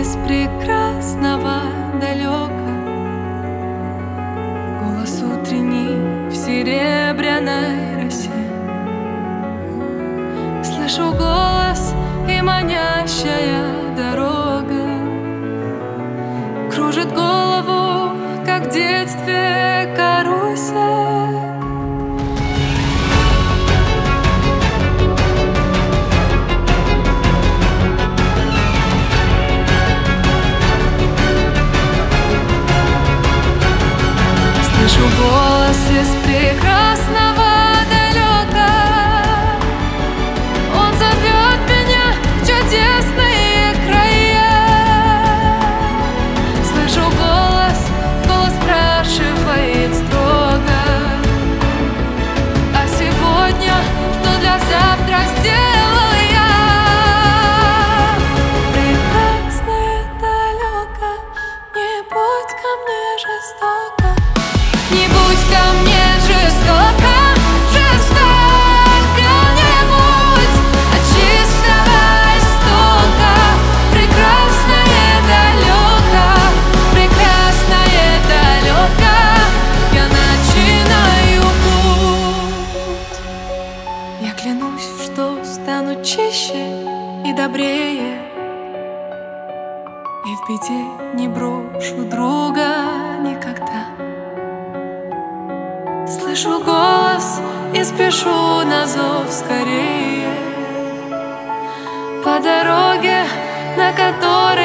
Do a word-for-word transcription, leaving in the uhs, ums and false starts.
из прекрасного далека, голос утренний в серебряной росе. Слышу голос и манящая дорога кружит голову, как в детстве карусель. Слышу голос из прекрасного далека, он зовет меня в чудесные края. Слышу голос, голос спрашивает строго: а сегодня что для завтра сделал я? Прекрасное далеко, не будь ко мне жестоко. Не будь ко мне жестоко, жестоко не будь от чистого истока. Прекрасное далеко, прекрасное далеко, я начинаю путь. Я клянусь, что стану чище и добрее, и в беде не брошу друга никогда. Слышу голос и спешу на зов скорее, по дороге, на которой